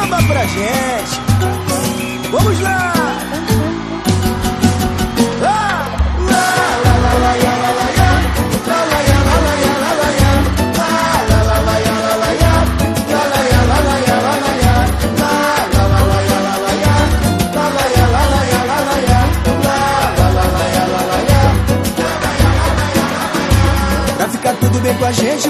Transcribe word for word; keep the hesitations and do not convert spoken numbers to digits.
samba pra gente. Vamos lá! Pra ficar tudo bem com a gente,